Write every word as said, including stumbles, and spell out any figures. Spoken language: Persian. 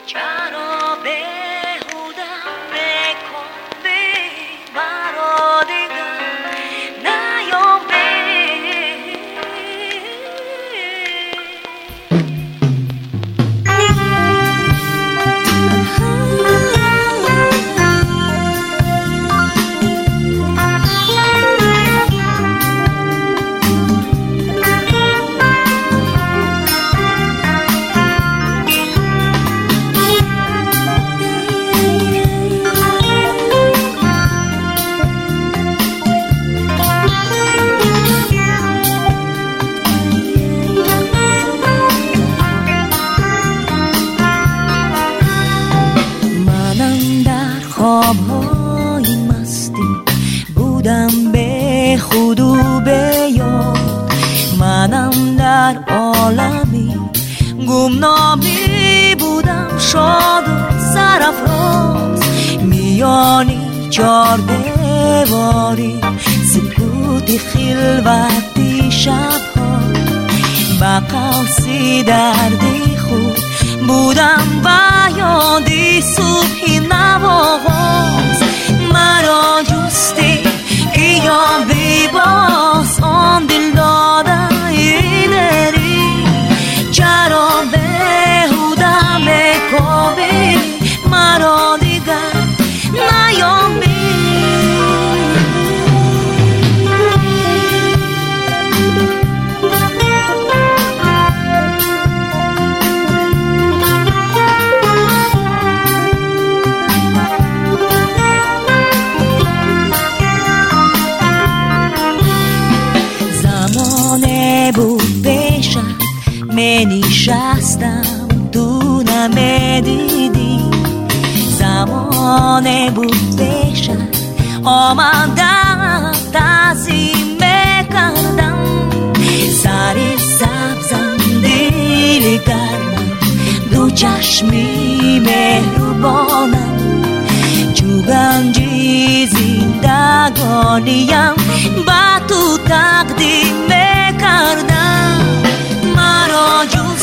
چرا بهودم بکنی مرا دیگر نیابی خوابهای مستی بودم به خود و به یاد منم در عالمی گمنامی بودم شاد و سرافراز میانی چار دیواری سکوت خلوتی شبها با قوسی دردی خود بودم و یادی صبحی نواز مرا جستی که یا بی باز آن دل داده ای داری چرا بهودم میکنی مرا دیگر نیابی بود پیشم می نشستم تو نمیدیدی زمانه بود پیشم آمدم تعظیم میکردم سری سبزم دلی گرمم دو چشمی مهربانم چوگنجی زندگانیم با تو تقدیم کردم مرا جو